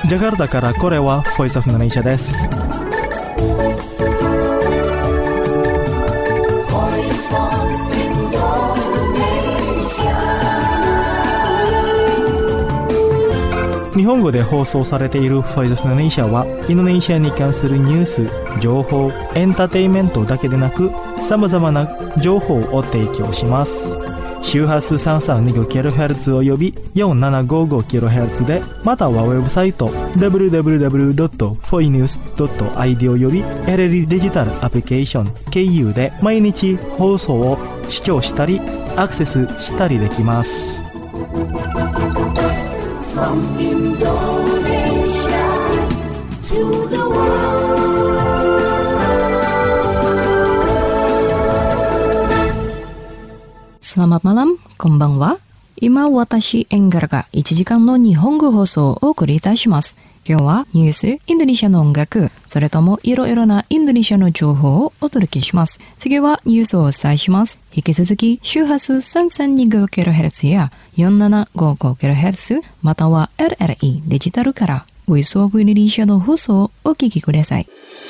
ジャカルタからこれはボイスオブインドネシアです。日本語で放送されているボイスオブインドネシアはインドネシアに関するニュース、情報、エンターテインメントだけでなく様々な情報を提供します。周波数 332kHz および 4755kHz で、またはウェブサイト www.foinews.id および LLD デジタルアプリケーション KU で毎日放送を視聴したりアクセスしたりできます。From Indonesia to the world。Selamat malam, konbanwa。今、私、エンガラが1時間の日本語放送をお送りいたします。今日はニュース、インドネシアの音楽、それともいろいろなインドネシアの情報をお届けします。次はニュースをお伝えします。引き続き、周波数 332kHz や 4755kHz または LLE デジタルからボイスオブインドネシアの放送をお聞きください。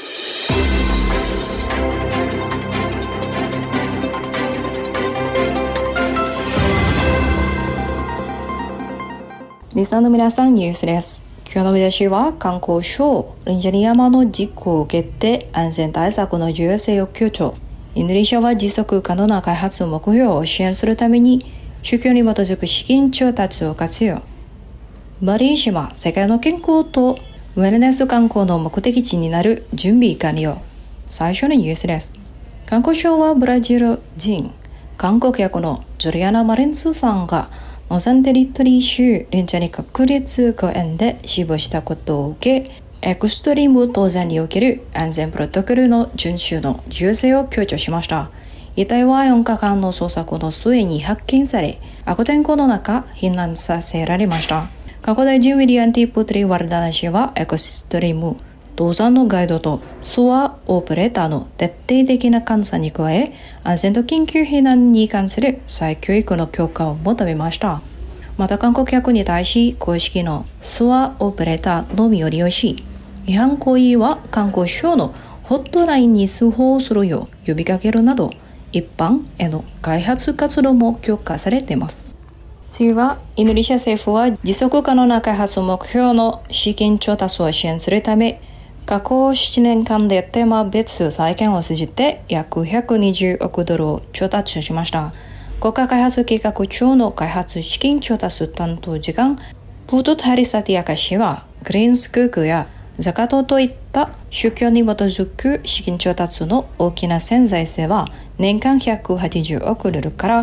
リスナーの皆さん、ニュースです。今日の見出しは観光省リンジャリ山の事故を受けて安全対策の重要性を強調。インドネシアは持続可能な開発目標を支援するために宗教に基づく資金調達を活用。バリ島、世界の健康とウェルネス観光の目的地になる準備完了。最初のニュースです。観光省はブラジル人観光客のジュリアナ・マレンツさんがノサンテリトリー州リンチャリ国立公園で死亡したことを受け、エクストリーム登山における安全プロトコルの遵守の重要性を強調しました。遺体は4日間の捜索の末に発見され、悪天候の中、避難させられました。観光大臣ウィリアン・ティ・プトリ・ワルダナ氏はエクストリーム登山のガイドとツアーオペレーターの徹底的な監査に加え、安全と緊急避難に関する再教育の強化を求めました。また観光客に対し公式のツアーオペレーターのみを利用し、違反行為は観光省のホットラインに通報するよう呼びかけるなど、一般への開発活動も強化されています。次は、インドネシア政府は持続可能な開発目標の資金調達を支援するため、過去7年間でテーマ別再建を通じて約120億ドルを調達しました。国家開発計画庁の開発資金調達担当次官、プート・タリサティアカ氏は、グリーンスクークやザカトといった宗教に基づく資金調達の大きな潜在性は年間180億ドルから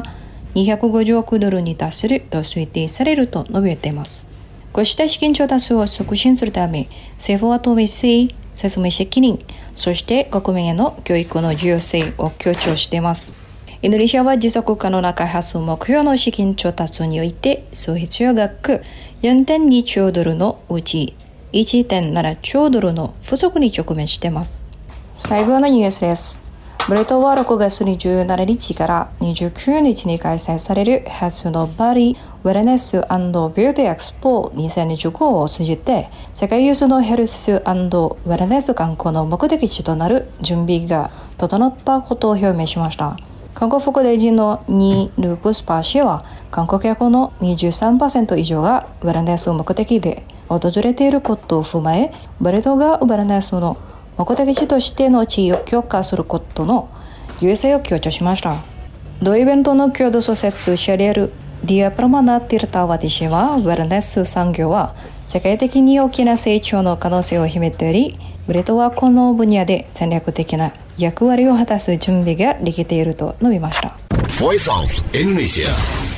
250億ドルに達すると推定されると述べています。こうした資金調達を促進するため、政府は透明性、説明責任、そして国民への教育の重要性を強調しています。インドネシアは持続可能な開発目標の資金調達において総必要額 4.2 兆ドルのうち 1.7 兆ドルの不足に直面しています。最後のニュースです。ブレトは6月27日から29日に開催される初のバリウェルネス&ビューティーエクスポ2015を通じて世界有数のヘルス&ウェルネス観光の目的地となる準備が整ったことを表明しました。観光副大臣のニー・ループスパー氏は観光客の 23% 以上がウェルネスを目的で訪れていることを踏まえ、バリ島がウェルネスの目的地としての地位を強化することの優勢を強調しました。同イベントの共同創設者であるディア・プラマナ・ティルタワティ氏は、ウェルネス産業は世界的に大きな成長の可能性を秘めており、ブリトはこの分野で戦略的な役割を果たす準備ができていると述べました。 Voice of Indonesia。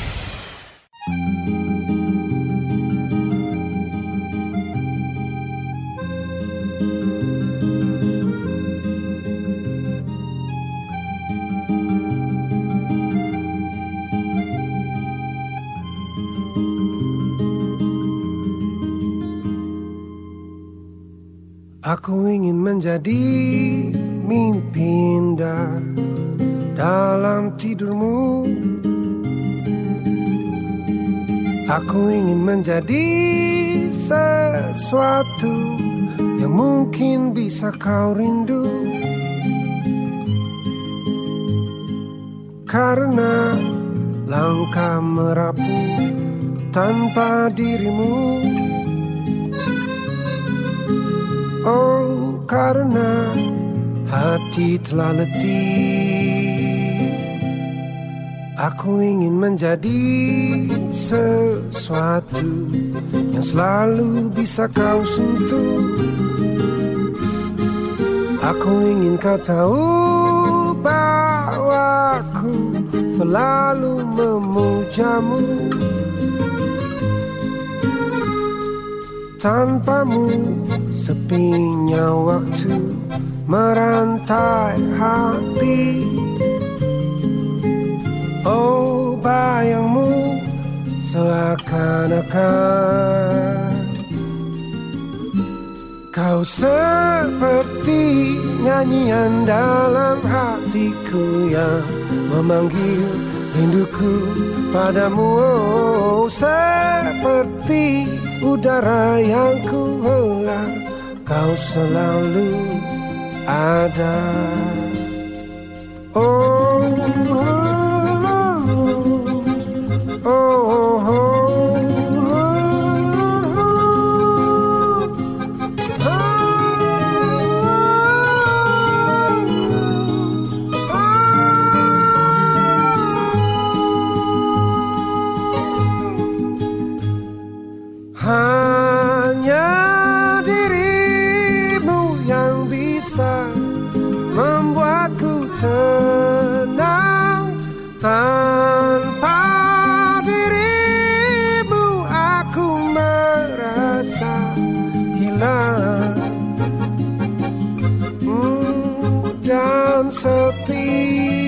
Aku ingin menjadi mimpi indah dalam tidurmu. Aku ingin menjadi sesuatu yang mungkin bisa kau rindu. Karena langkah merapu tanpa dirimu. Oh, karena hati telah letih. Aku ingin menjadi sesuatu yang selalu bisa kau sentuh. Aku ingin kau tahu bahwa aku selalu memujamu. Tanpamu sepinya waktu merantai hati. Oh, bayangmu seakan-akan kau seperti nyanyian dalam hatiku yang memanggil rinduku padamu. Oh, seperti udara yang ku hela, kau selalu ada. Oh, oh, oh, oh. Hanya dirimu yang bisa membuatku tenang. Tanpa dirimu aku merasa hilang dan sepi.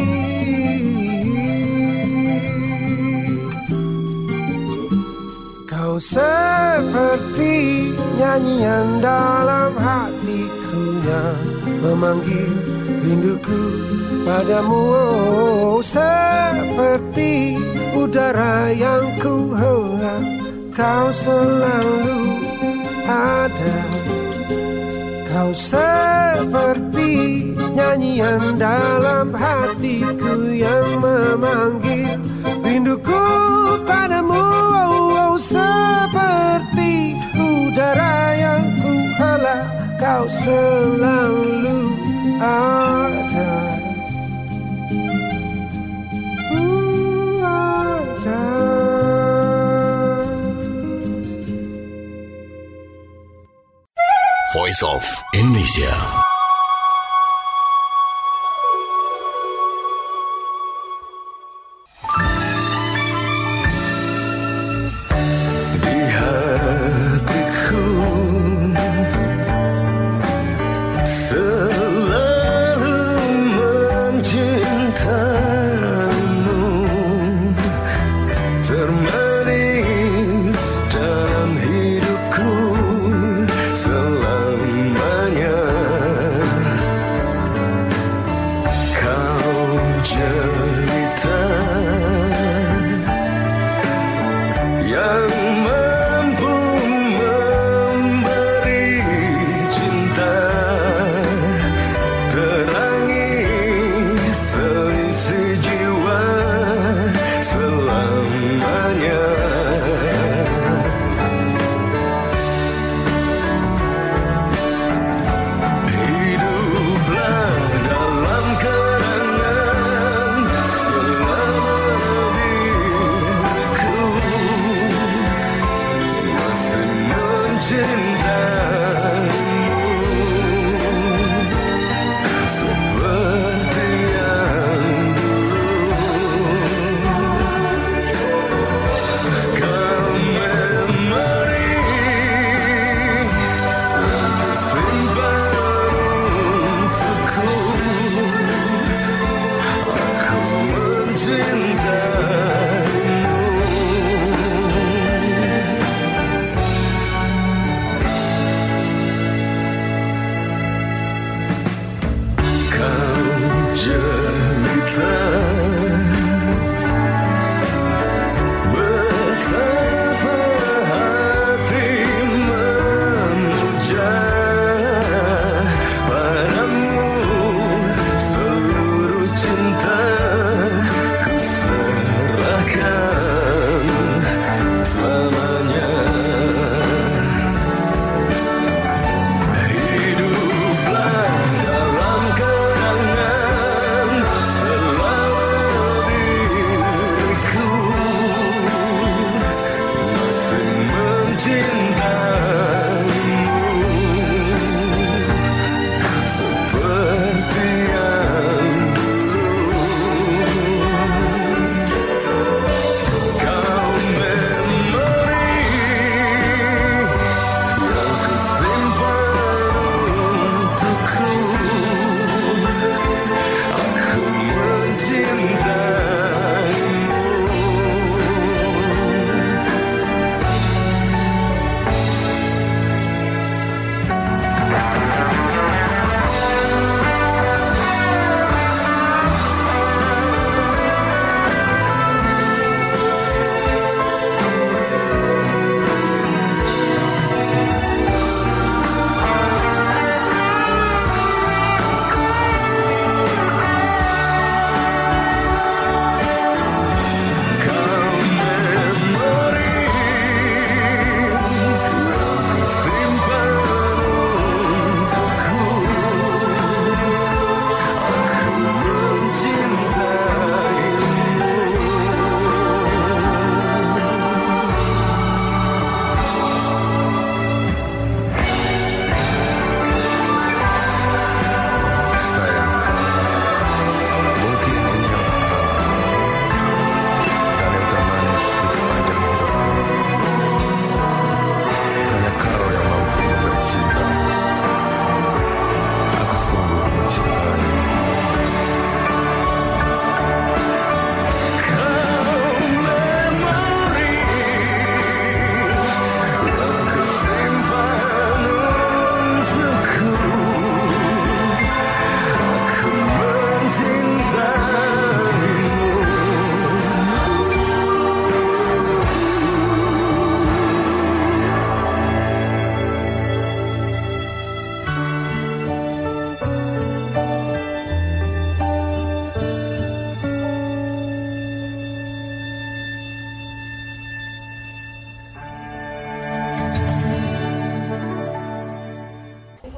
Kau seperti nyanyian dalam hatiku yang memanggil rinduku padamu. Oh, seperti udara yang ku hela, kau selalu ada. Kau seperti nyanyian dalam hatiku yang memanggil rinduku padamu. Oh, seperti udara yang ku hela, kau selalu ada. Voice of Indonesia.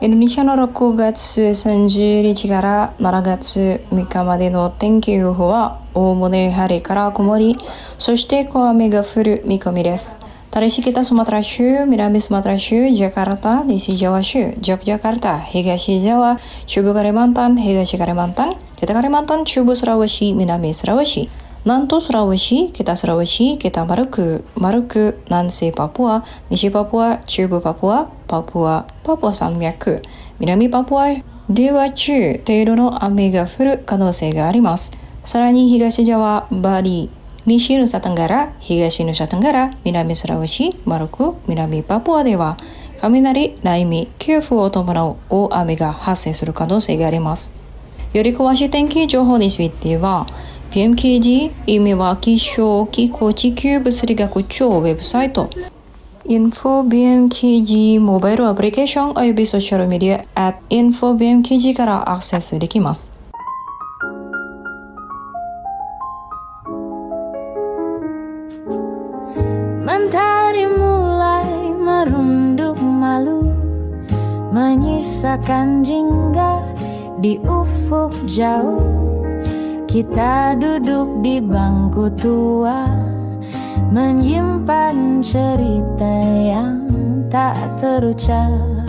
Indonesiaの6月30日から7月3日までの天気予報は、おおむね晴れから曇り、そして小雨が降る見込みです。Dari sekitar Sumatera州、南スマトラ州、Jakarta、西ジャワ州、Yogyakarta、東ジャワ、中部カリマンタン、東カリマンタン、北カリマンタン、中部スラワシ、南スラワシ、南東スラワシ、北スラワシ、北マルク、南西パプア、西パプア、中部パプア、パプア山脈、南パプアでは中程度の雨が降る可能性があります。さらに東ジャワ、バリ、西ヌサテンガラ、東ヌサテンガラ、南スラワシ、マルク、南パプアでは雷、雷鳴、強風を伴う大雨が発生する可能性があります。より詳しい天気情報については、PMKG、意味は気象気候地球物理学庁ウェブサイト、Info BMKG モバイルアプリケーションおよびソーシャルメディア @Info BMKG からアクセスできます。 Mentari mulai merunduk malu, menyisakan jingga di ufuk jauh. Kita duduk di bangku tua, menyimpan cerita yang tak terucap.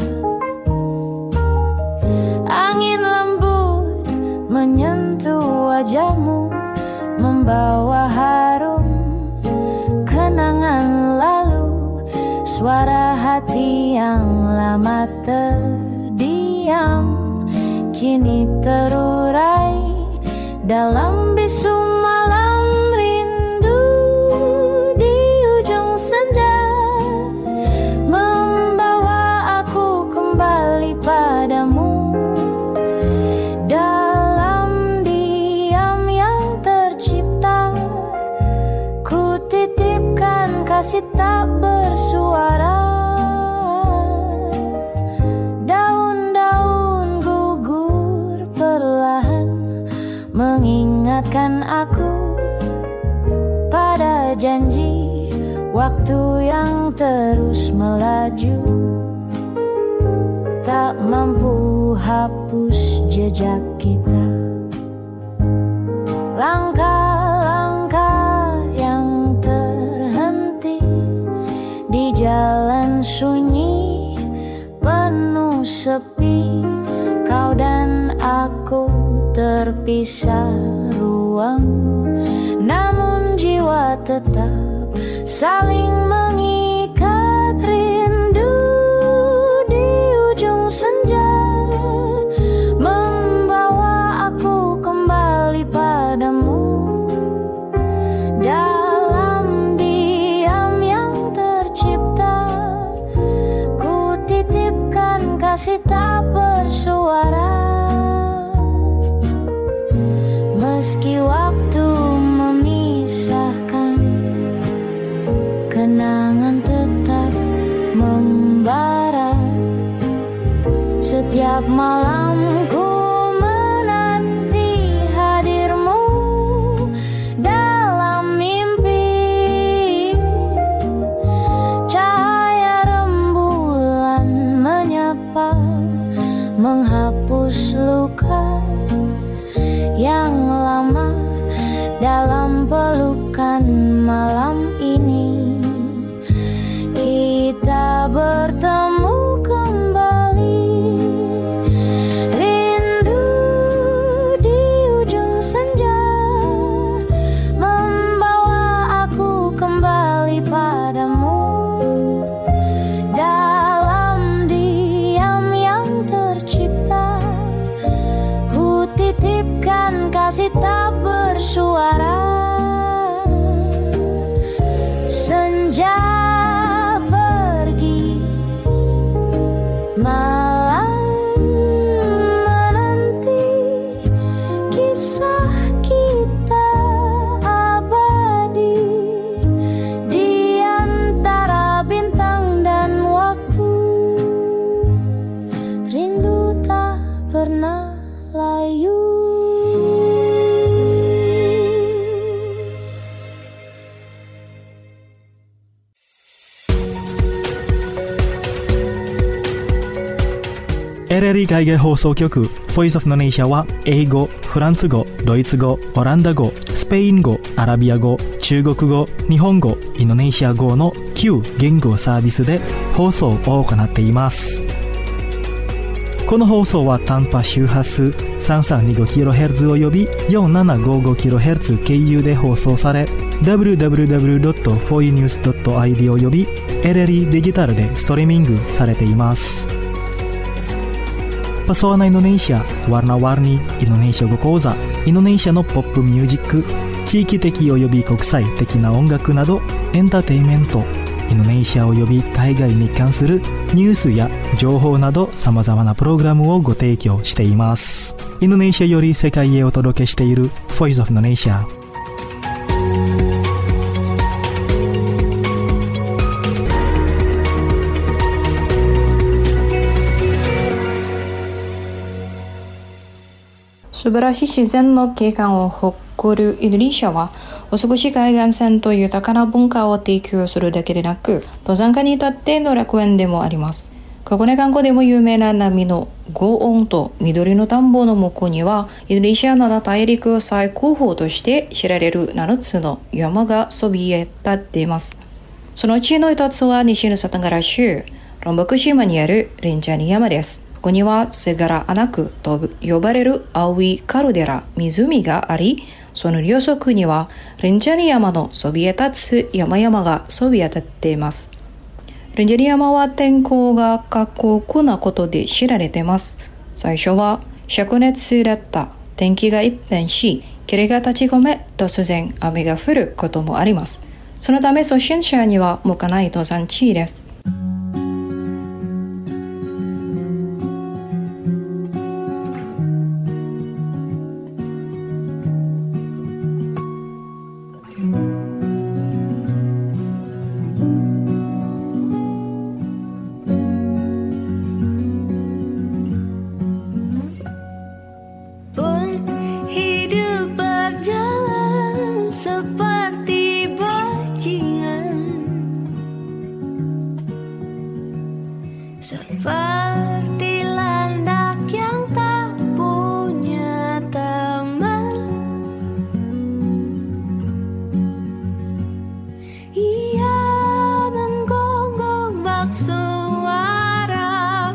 Angin lembut menyentuh wajahmu, membawa harum kenangan lalu. Suara hati yang lama terdiam kini terurai dalam bisu malam rindu. Di ujung senja membawa aku kembali padamu. Dalam diam yang tercipta, ku titipkan kasih tak bersuara. Daun-daun gugur perlahan mengingatkan aku pada janji waktu yang terus melaju, tak mampu hapus jejak kita. Langkah-langkah yang terhenti di jalan sunyi penuh sepi, kau dan aku terpisah ruang, namun jiwa tetap saling mengikat rindu. Di ujung senja membawa aku kembali padamu. Dalam diam yang tercipta, ku titipkan kasih tak bersuara. Meski waktu memisahkan, kenangan tetap membara. Setiap malam ku menanti hadirmu dalam mimpi. Cahaya rembulan menyapa, menghapus luka yang lama dalam pelukan malam ini. Kita bertemu kembali, rindu di ujung senja membawa aku kembali padamu. Dalam diam yang tercipta, ku titipkan kasih tak bersuara. Senja pergi, malam menanti, kisah kita abadi di antara bintang dan waktu. Rindu tak pernah layu. LLE 海外放送局 Voice of Indonesia は英語、フランス語、ドイツ語、オランダ語、スペイン語、アラビア語、中国語、日本語、インドネシア語の9言語サービスで放送を行っています。この放送は短波周波数 3325kHz および 4755kHz 経由で放送され、www.foinews.id および LLE デジタルでストリーミングされています。Pesona Indonesia, Warna-warni Indonesia語講座、インドネシアのポップミュージック、地域的および国際的な音楽などエンターテインメント、インドネシアおよび海外に関するニュースや情報など様々なプログラムをご提供しています。インドネシアより世界へお届けしている Voice of Indonesia。 素晴らしい自然の景観を誇るインドネシアは、お過ごし海岸線と豊かな文化を提供するだけでなく、登山家にとっての楽園でもあります。箱根観光でも有名な波の轟音と緑の田んぼの向こうには、インドネシアの大陸最高峰として知られる7つの山がそびえ立っています。そのうちの一つは西のサタンガラ州、ロンボク島にあるレンジャニ山です。ここにはセガラアナクと呼ばれる青いカルデラ、湖があり、その両側にはレンジャニ山のそびえ立つ山々がそびえ立っています。レンジャニ山は天候が過酷なことで知られています。最初は灼熱だった天気が一変し、霧が立ち込め、突然雨が降ることもあります。そのため初心者には向かない登山地です。 Seperti landak yang tak punya teman, ia menggonggong bak suara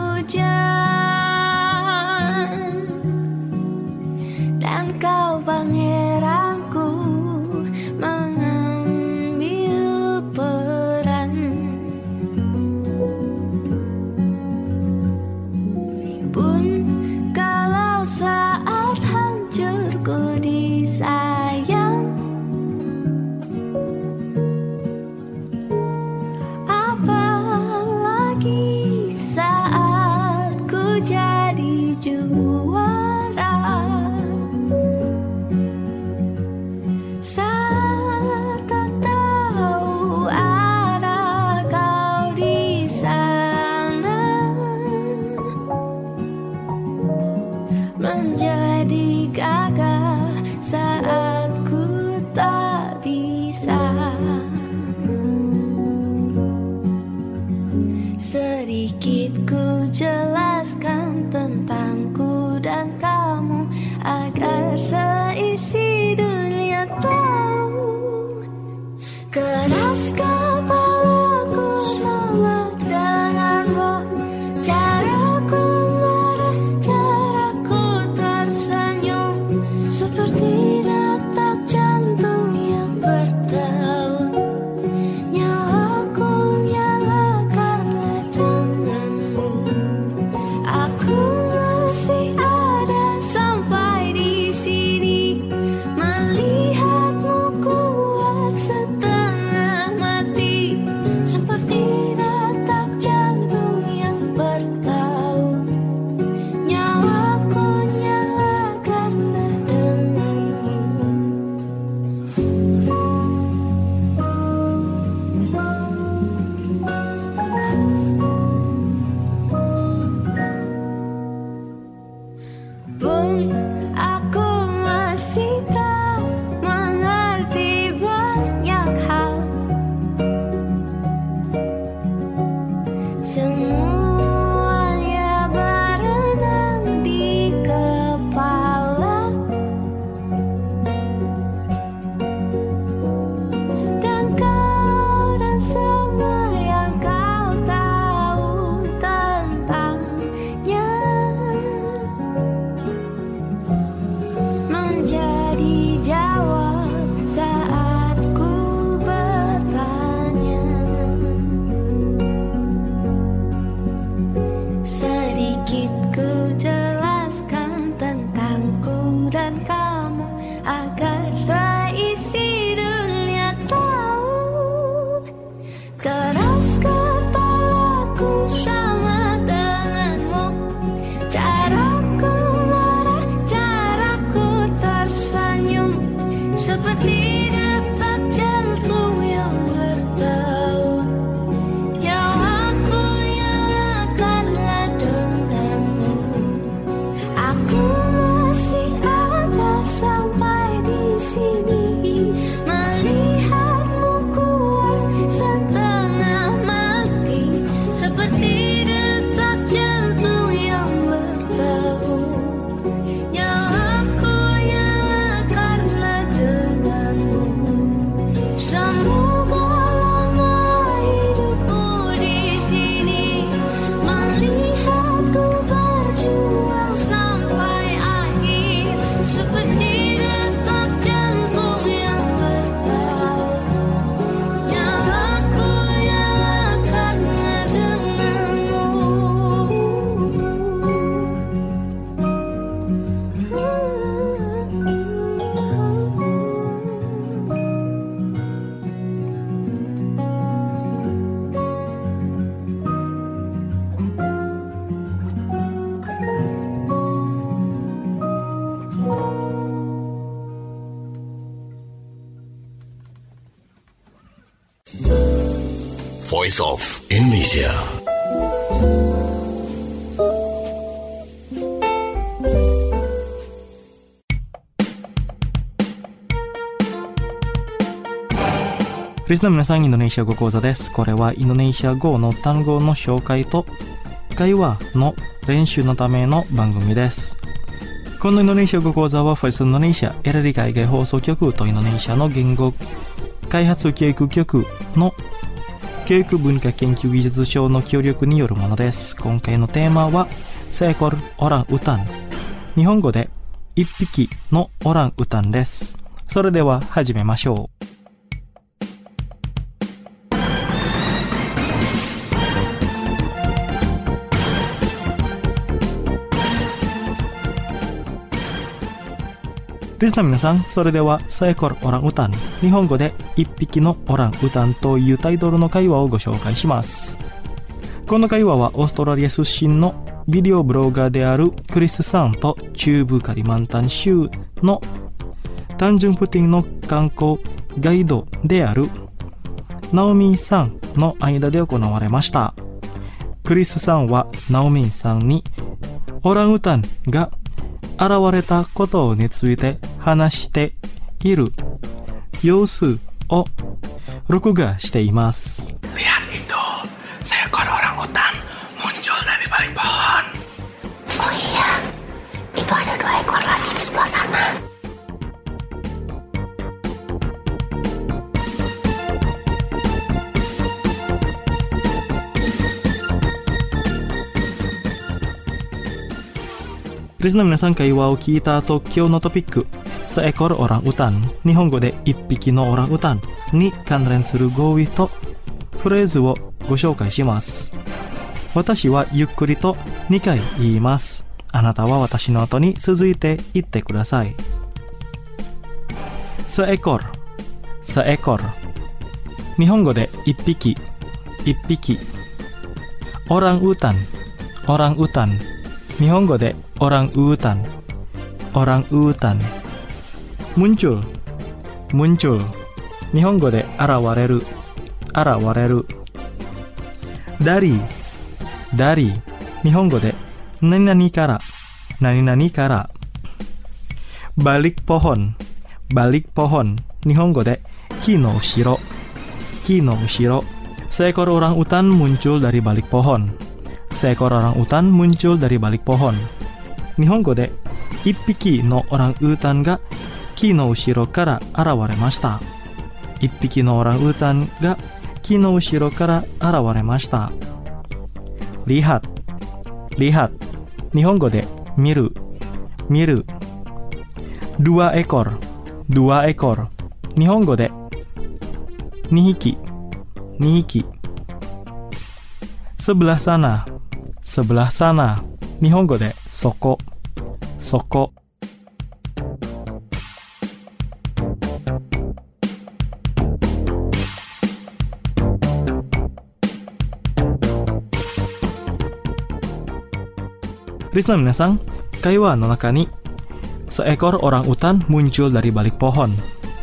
hujan. Dan kau pangeranku mengambil peran. Pun kalau saat hancurku disayang, apalagi saat ku jadi juara. Saat tak tahu arah kau di sana, menjadi gagah saat ku tak bisa. Sedikit ku jelaskan tentangku dan kamu, agar seisi dunia tahu. Keras kepalaku sama denganmu, caraku marah, caraku tersenyum, seperti detak jantung yang bertaut. Nyawaku nyala karena denganmu. Aku masih ada sampai di sini, melihatmu kuat setengah mati, seperti detak jantung yang bertaut. Nyawaku nyala karena denganmu. seperti detak jantung yang bertaut. Ya aku yang akanlah denganmu. Aku masih ada sampai di sini, melihatmu kuat setengah mati, seperti detak jantung yang bertaut. Ya aku yang akanlah denganmu. Semoga lama hidupku di sini, melihatku berjuang sampai akhir, seperti detak jantung yang bertaut. Ya aku yang akanlah denganmu. Voice of Indonesia. リスナーの皆さん、インドネシア語講座です。これはインドネシア語の単語の紹介と会話の練習のための番組です。このインドネシア語講座は Voice of Indonesia エラリ海外放送局とインドネシアの言語開発教育局の教育文化研究技術省の協力によるものです。今回のテーマはseekor orang utan、日本語で一匹のオランウタンです。それでは始めましょう。リスナーの皆さん、それではseekor orang utan、日本語で一匹のオランウタンというタイトルの会話をご紹介します。この会話はオーストラリア出身のビデオブロガーであるクリスさんと中部カリマンタン州の単純プティンの観光ガイドであるナオミンさんの間で行われました。クリスさんはナオミンさんにオランウタンが現れたことについて話している様子を録画しています。 Lihat itu, seekor orang utan muncul dari balik pohon. Oh iya, itu ada 2 ekor lagi di sebelah sana. リスナーの皆さん、会話を聞いた後、今日のトピックseekor orang utan、日本語で一匹のオランウタンに関連する語彙とフレーズをご紹介します。私はゆっくりと2回言います。あなたは私の後に続いて言ってください。seekor、seekor、日本語で一匹、一匹。orang utan、orang utan、日本語でオランウータン、オランウータン。muncul、muncul、日本語で現れる、現れる。dari、dari、日本語で何々から、何々から。balik pohon、balik pohon、日本語で木の後ろ、木の後ろ。seekor orang utan muncul dari balik pohon。seekor orang utan muncul dari balik pohon。日本語で一匹のオランウータンが木の後ろから現れました。一匹のオランウータンが木の後ろから現れました。lihat、lihat、日本語で見る、見る。dua ekor、dua ekor、日本語で2匹、2匹。sebelah sana、sebelah sana、日本語でそこ、そこ。リスナーの皆さん、会話の中にseekor orang utan muncul dari balik pohon、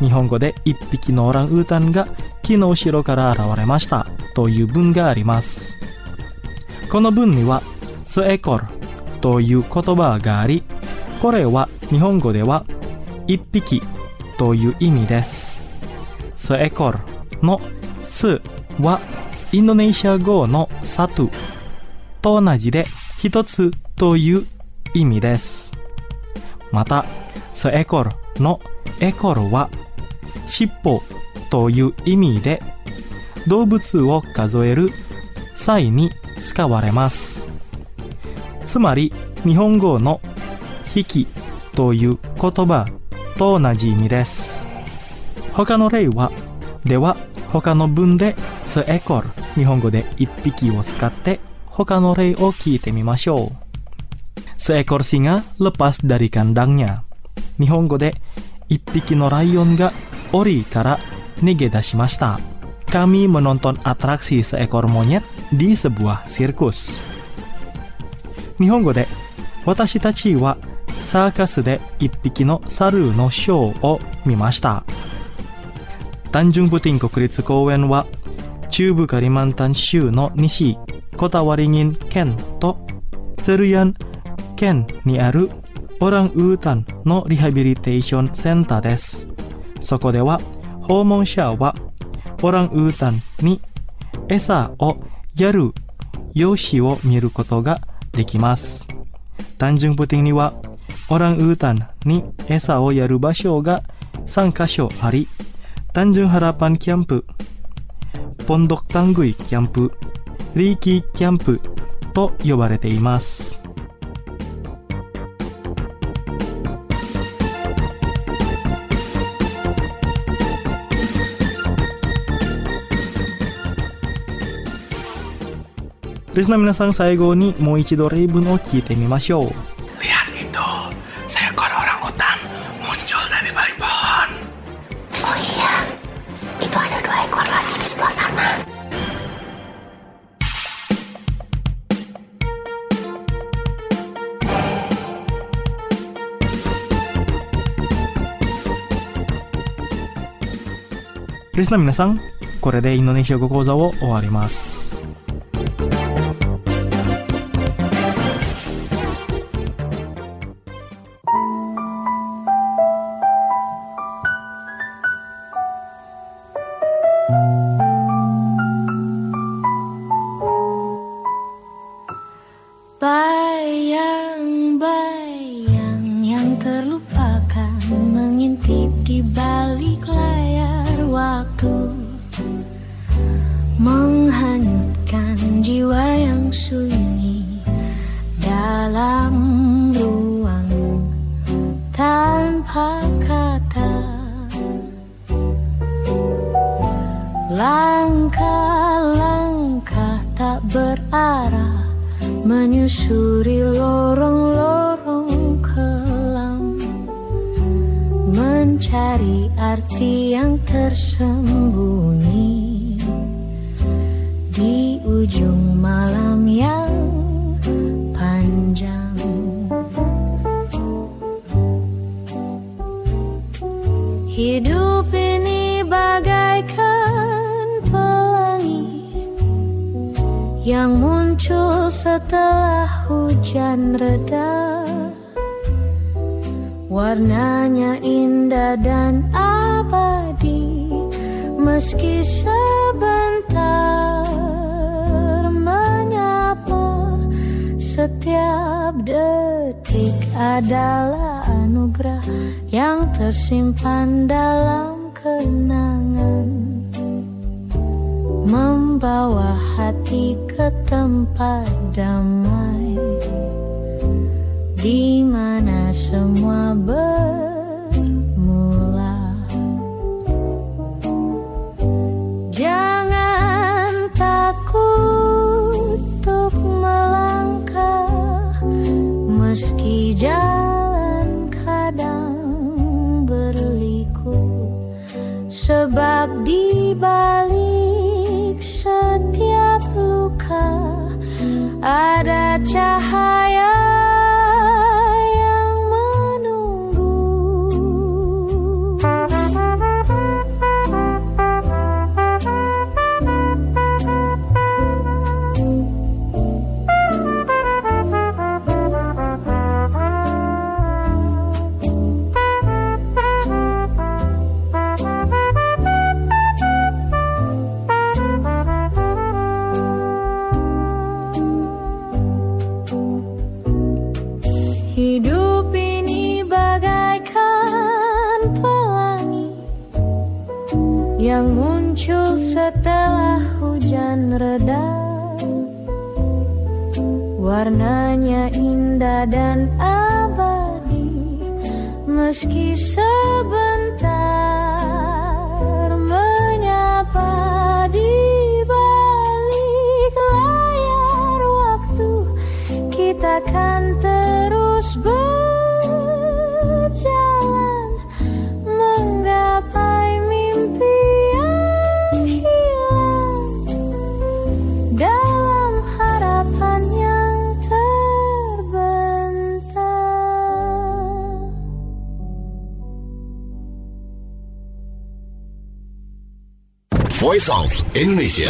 日本語で一匹のオランウータンが木の後ろから現れましたという文があります。この文にはスエコルという言葉があり、これは日本語では一匹という意味です。スエコルのスはインドネシア語のサトゥと同じで一つという意味です。またスエコルのエコルは尻尾という意味で動物を数える際に使われます。つまり日本語の引きという言葉と同じ意味です。他の例はでは他の文でスエコル日本語で一匹を使って他の例を聞いてみましょう。Seekor singa lepas dari kandangnya。日本語で一匹のライオンが檻から逃げ出しました。Kami menonton atraksi seekor monyet di sebuah sirkus。日本語で私たちはサーカスで一匹の猿のショーを見ました。Tanjung Puting国立公園は中部カリマンタン州の西コタワリギン県とセルヤン県にあるオランウータンのリハビリテーションセンターです。そこでは訪問者はオランウータンに餌をやる様子を見ることができます。Tanjung Putingにはオランウータンに餌をやる場所が3カ所あり、Tanjung Harapan キャンプ、Pondok Tanggui キャンプ、Riki キャンプと呼ばれています。リスナー皆さん、最後にもう一度例文を聞いてみましょう。 Lihat itu, seekor orangutan muncul dari balik pohon. Oh iya, itu ada 2 ekor lagi di sebelah sana. Listener 皆さん、これでインドネシア語講座を終わります。 Bayang-bayang yang terlupakan mengintip di balik layar waktu, menghanyutkan jiwa yang sunyi dalam ruang tanpa kata. Langkah-langkah tak berarah menyusuri lorong-lorong kelam, mencari arti yang tersembunyi di ujung malam yang panjang. Hidup ini bagaikan pelangi yang muncul setelah hujan reda. Warnanya indah dan abadi, meski sebentar menyapa. Setiap detik adalah anugerah yang tersimpan dalam kenangan, membawa hati ke tempat damai, di mana semua bermula. Jangan takut untuk melangkah, meski jalan kadang berliku, sebab di balik setiap luka ada cahaya yang menunggu. yang muncul setelah hujan reda. Warnanya indah dan abadi, meski sebentar menyapa di balik layar waktu. Kita kan terus berjalan menggapai mimpi yang hilang dalam harapan yang terbentang. Voice of Indonesia.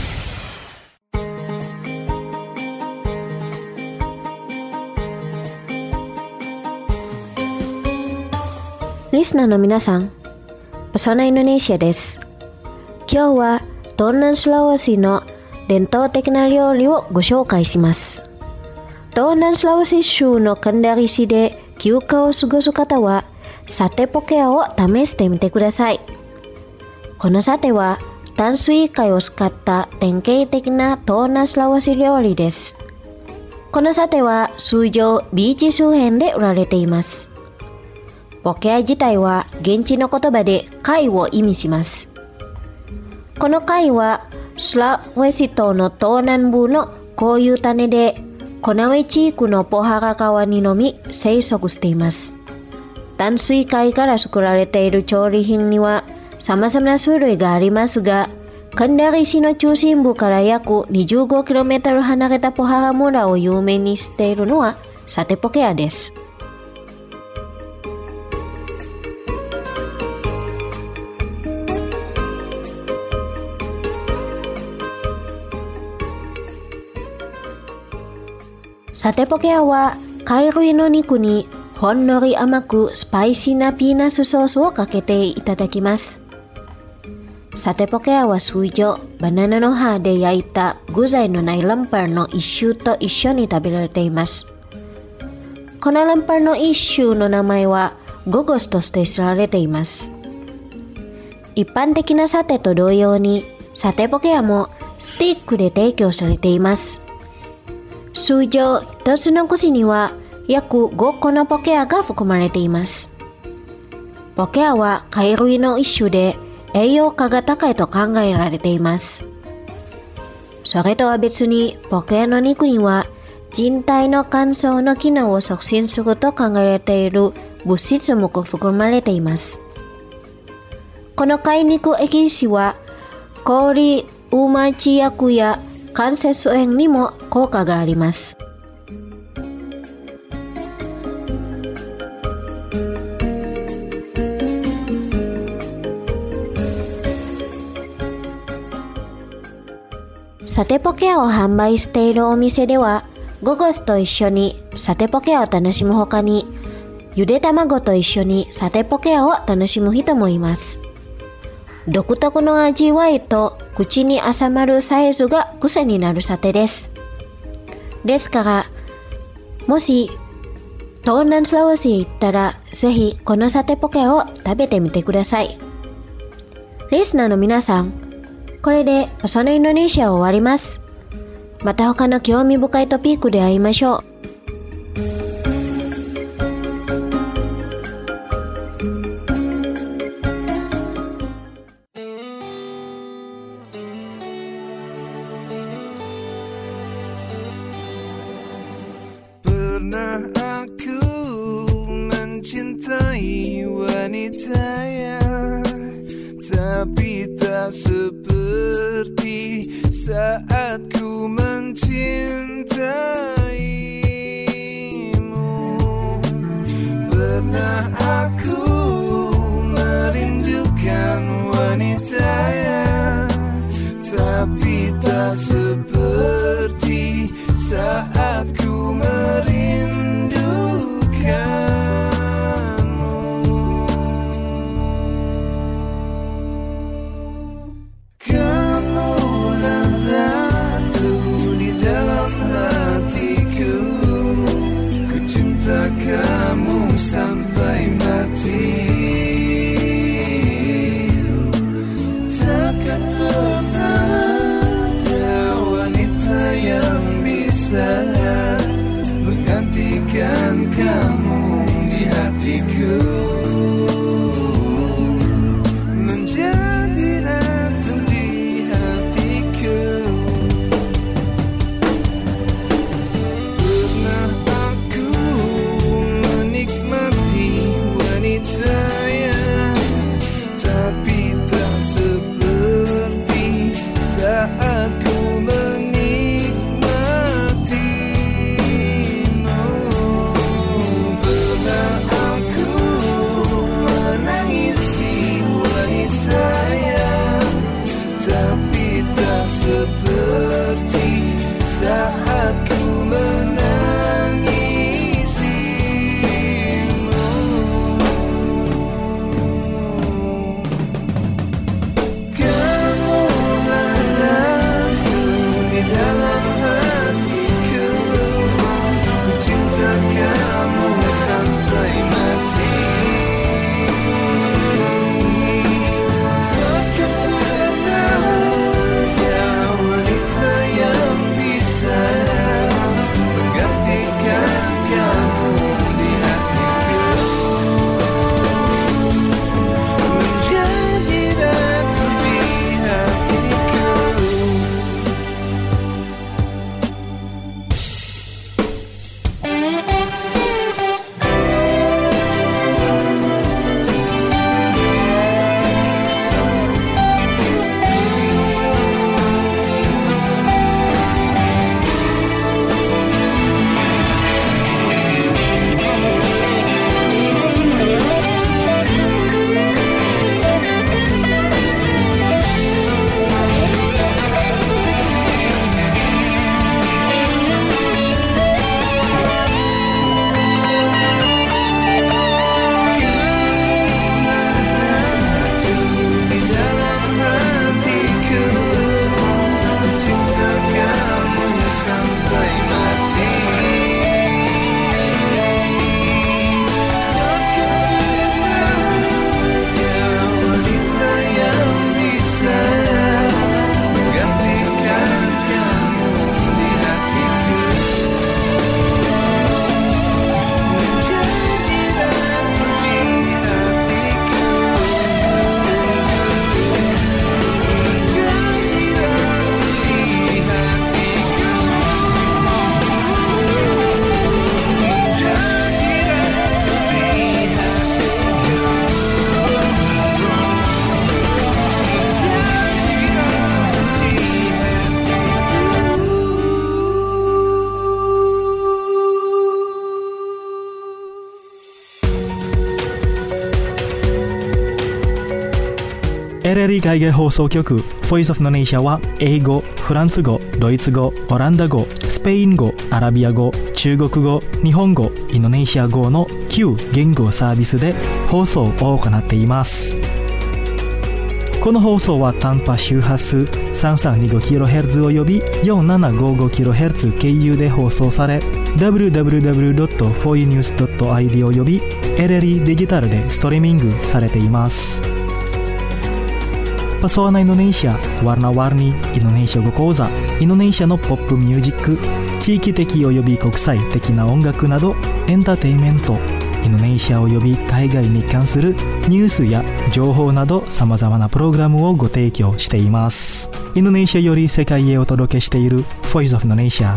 Listenerの皆さん、Pesona Indonesia です。今日は東南スラワシの伝統的な料理をご紹介します。東南スラワシ州のKendari市で休暇を過ごす方は、サテポケアを試してみてください。このサテは淡水貝を使った典型的な東南スラワシ料理です。このサテは通常ビーチ周辺で売られています。ポケア自体は現地の言葉で貝を意味します。この貝はスラウェシ島の東南部の固有種で、コナウェ地域のポハラ川にのみ生息しています。淡水貝から作られている調理品には様々な種類がありますが、Kendari市の中心部から約 25km 離れたポハラ村を有名にしているのはサテポケアです。サテポケアは貝類の肉にほんのり甘くスパイシーなピーナッツソースをかけていただきます。サテポケアは通常バナナの葉で焼いた具材のないランパーの一種と一緒に食べられています。このランパーの一種の名前はゴゴスとして知られています。一般的なサテと同様にサテポケアもスティックで提供されています。通常一つの串には約5個のポケアが含まれています。ポケアは貝類の一種で栄養価が高いと考えられています。それとは別にポケアの肉には人体の乾燥の機能を促進すると考えられている物質も含まれています。この貝肉エキスは氷うまち薬や関節炎にも効果があります。サテポケアを販売しているお店では、ゴゴスと一緒にサテポケアを楽しむほかに、ゆで卵と一緒にサテポケアを楽しむ人もいます。独特の味わいと口に収まるサイズが癖になるサテです。ですから、もし東南スラワシへ行ったら、ぜひこのサテポケアを食べてみてください。リスナーの皆さん、これでそのインドネシアを終わります。また他の興味深いトピックで会いましょう。 Pernah aku mencintai wanita yang tapi tak seperti saat ku mencintaimu. Pernah aku merindukan wanita yang tapi tak seperti saat ku merindukanmu. Kamulah ratu di dalam hatiku, ku cinta kamu sampai mati. LLE 海外放送局 Voice of Indonesia は英語、フランス語、ドイツ語、オランダ語、スペイン語、アラビア語、中国語、日本語、インドネシア語の9言語サービスで放送を行っています。この放送は短波周波数 3325kHz および 4755kHz 経由で放送され、www.foinews.id および LLE デジタルでストリーミングされています。Pesona Indonesia, Warna-warni Indonesia語講座、インドネシアのポップミュージック、地域的および国際的な音楽などエンターテインメント、インドネシアおよび海外に関するニュースや情報など様々なプログラムをご提供しています。インドネシアより世界へお届けしている Voice of Indonesia。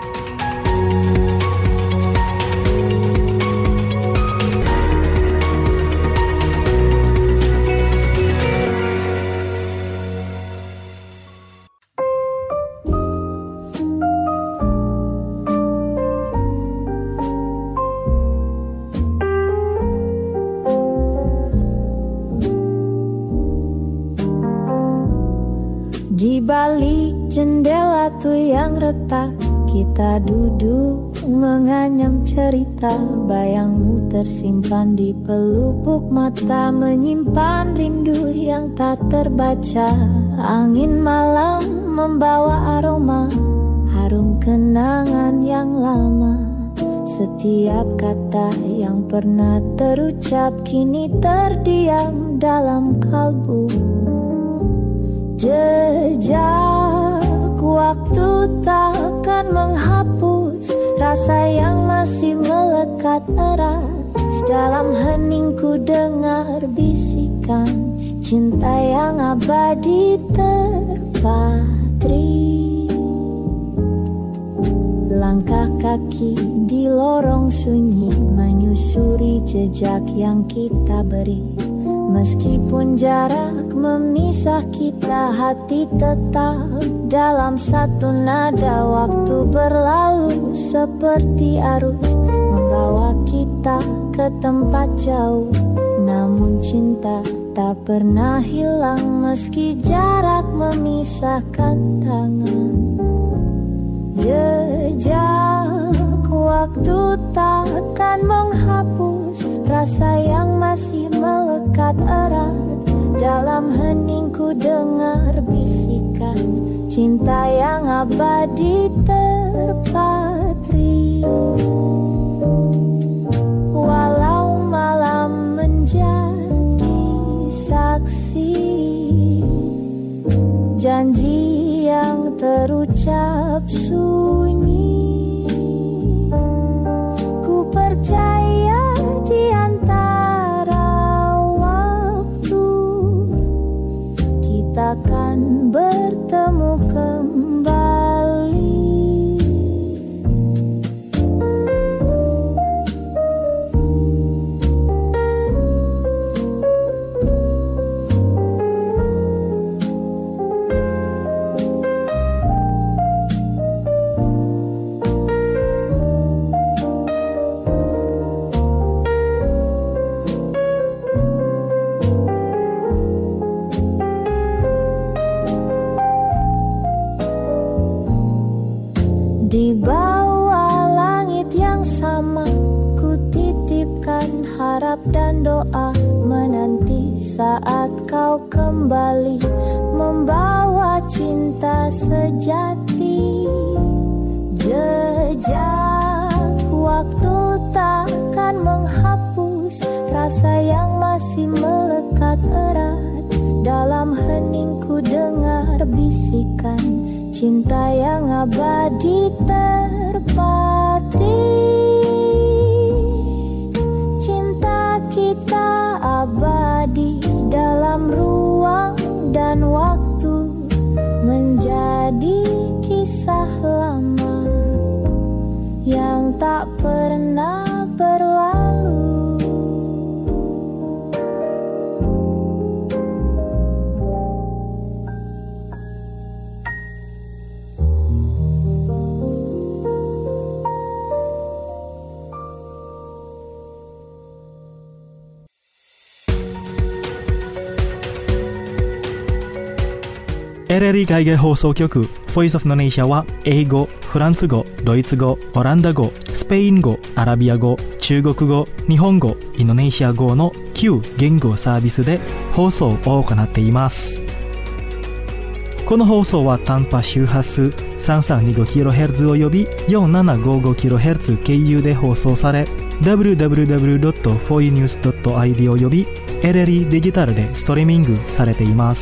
Di balik jendela tuh yang retak, kita duduk menganyam cerita. Bayangmu tersimpan di pelupuk mata, menyimpan rindu yang tak terbaca. Angin malam membawa aroma, harum kenangan yang lama. Setiap kata yang pernah terucap kini terdiam dalam kalbu. Jejak waktu takkan menghapus rasa yang masih melekat erat. Dalam heningku dengar bisikan cinta yang abadi terpatri. Langkah kaki di lorong sunyi menyusuri jejak yang kita beri. Meskipun jarak memisah kita, hati tetap dalam satu nada. Waktu berlalu seperti arus, membawa kita ke tempat jauh. Namun cinta tak pernah hilang meski jarak memisahkan tangan. Jejak waktu takkan menghapus rasa yang masih melekat erat. Dalam heningku dengar bisikan cinta yang abadi terpatri. Walau malam menjadi saksi, janji yang terucap sunyi, ku percaya di antara waktu kita akan bertemu kembali. Di bawah langit yang sama, ku titipkan harap dan doa, menanti saat kau kembali membawa cinta sejati. Jejak waktu takkan menghapus rasa yang masih melekat erat. Dalam heningku dengar bisikan cinta yang abadi terpatri. Cinta kita abadi dalam ruang dan waktu, menjadi kisah lama yang tak pernah berlalu. LLE 海外放送局 Voice of Indonesia は英語、フランス語、ドイツ語、オランダ語、スペイン語、アラビア語、中国語、日本語、インドネシア語の9言語サービスで放送を行っています。この放送は短波周波数 3325kHz および 4755kHz 経由で放送され、www.foinews.id および LLE デジタルでストリーミングされています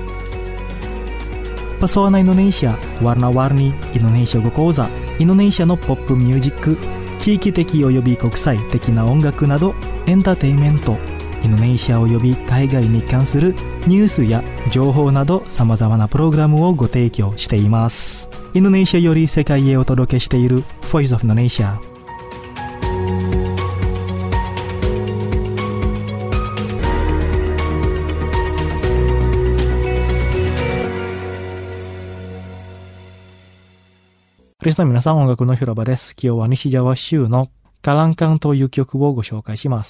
。Pesona Indonesia, Warna-Warni Indonesia語講座、インドネシアのポップミュージック、地域的および国際的な音楽などエンターテインメント、インドネシアおよび海外に関するニュースや情報など様々なプログラムをご提供しています。インドネシアより世界へお届けしている Voice of Indonesia。リスナーの皆さん、音楽の広場です。今日は西ジャワ州のカランカンという曲をご紹介します。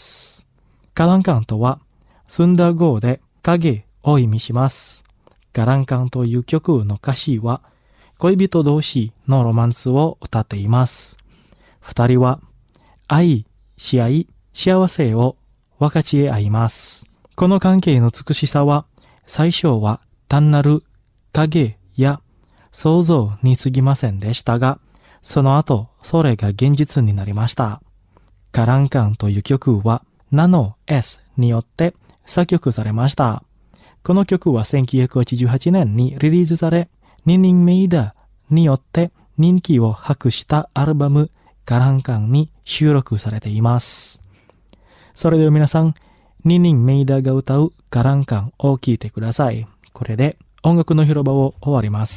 カランカンとはスンダー語で影を意味します。カランカンという曲の歌詞は恋人同士のロマンスを歌っています。二人は愛し合い幸せを分かち合います。この関係の美しさは最初は単なる影や想像に過ぎませんでしたが、その後それが現実になりました。カランカンという曲はナノ S によって作曲されました。この曲は1988年にリリースされ、ニニンメイダによって人気を博したアルバムカランカンに収録されています。それでは皆さん、ニニンメイダが歌うカランカンを聴いてください。これで音楽の広場を終わります。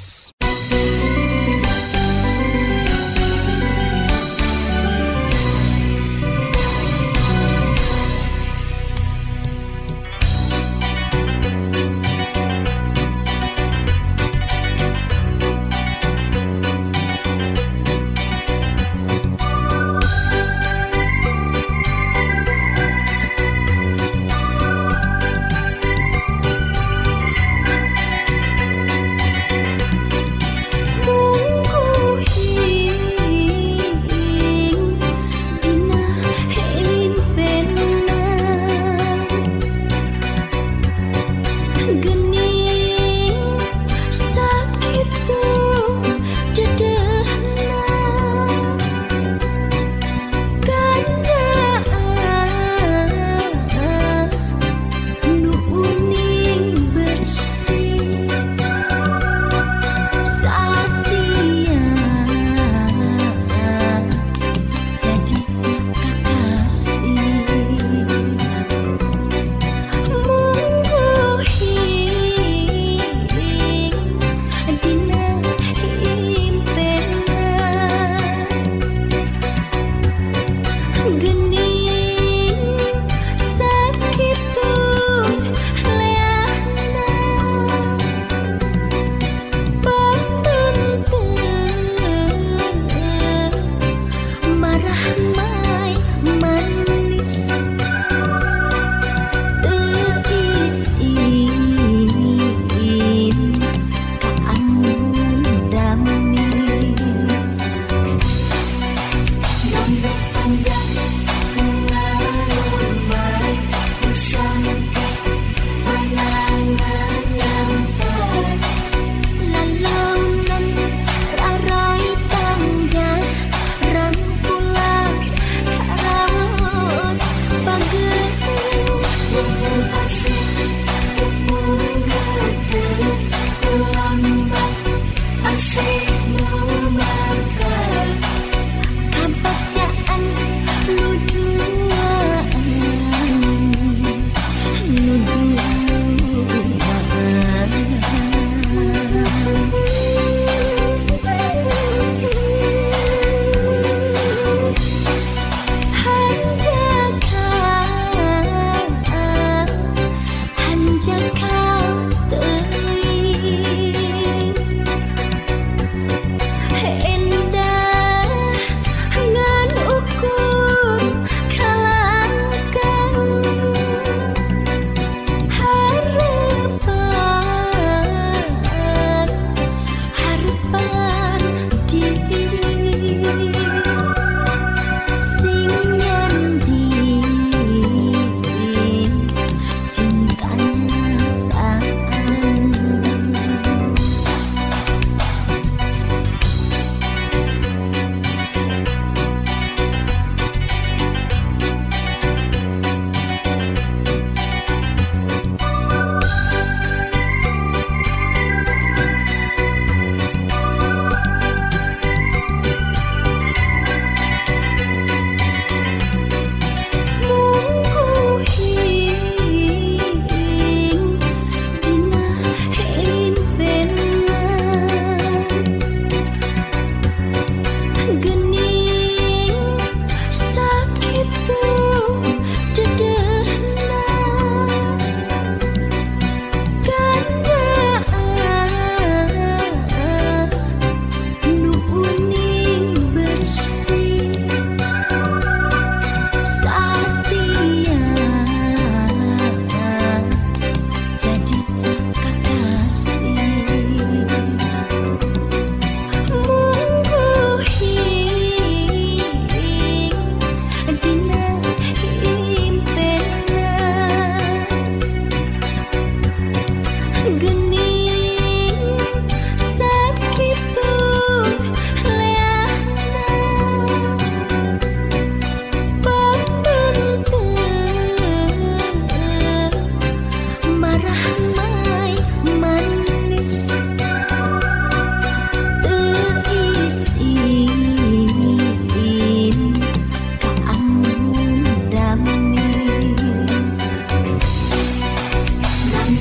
Ku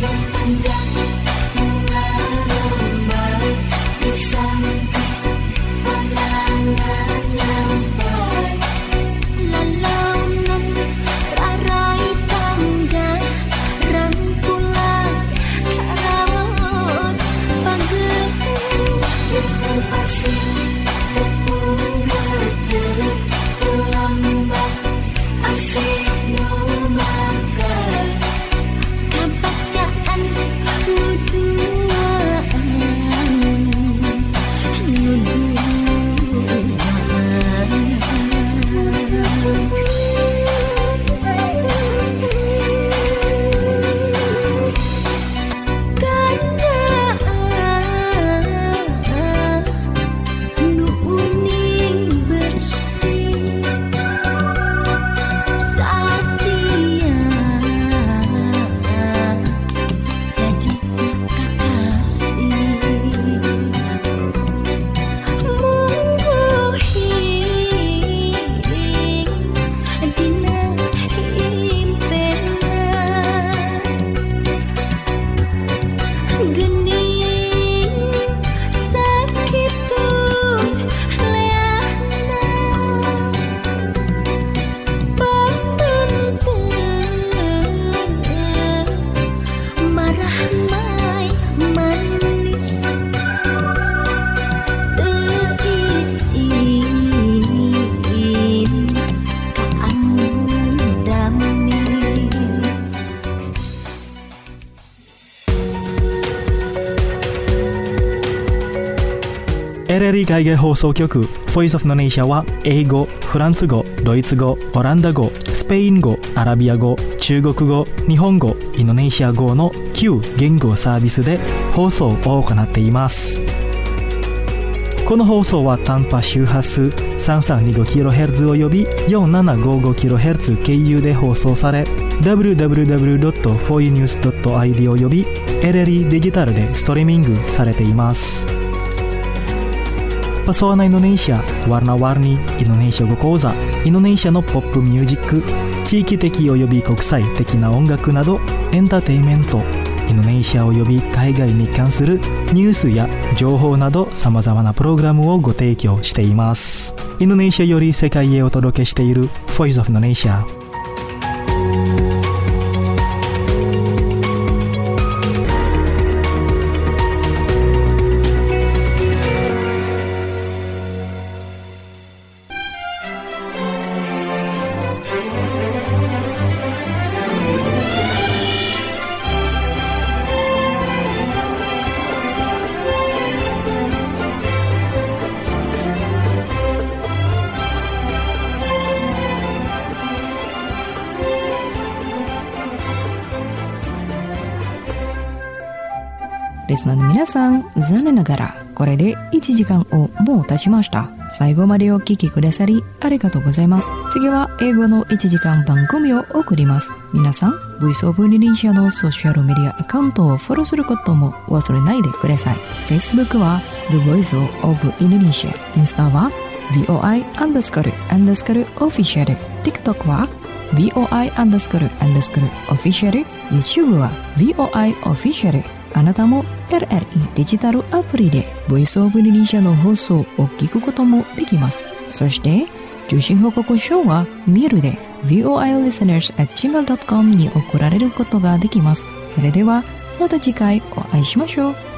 LLE 海外放送局 Voice of Indonesia は英語、フランス語、ドイツ語、オランダ語、スペイン語、アラビア語、中国語、日本語、インドネシア語の9言語サービスで放送を行っています。この放送は短波周波数 3325kHz および 4755kHz 経由で放送され www.foinews.id および LLE デジタルでストリーミングされています。Pesona Indonesia, Warna-warni Indonesia語講座、インドネシアのポップミュージック、地域的および国際的な音楽などエンターテインメント、インドネシアおよび海外に関するニュースや情報などさまざまなプログラムをご提供しています。インドネシアより世界へお届けしている Voice of Indonesia。 リスナーの皆さん、残念ながらこれで1時間をもう経ちました。最後までお聞きくださりありがとうございます。次は英語の1時間番組を送ります。皆さん、Voice of Indonesia のソーシャルメディアアカウントをフォローすることも忘れないでください。Facebook は The Voice of Indonesia、インスタは VOI__official、 TikTok は VOI__official、 YouTube は VOI official。あなたも LLE デジタルアプリで Voice of Indonesia の放送を聞くこともできます。そして受信報告書はメールで voilisteners@gmail.com に送られることができます。それではまた次回お会いしましょう。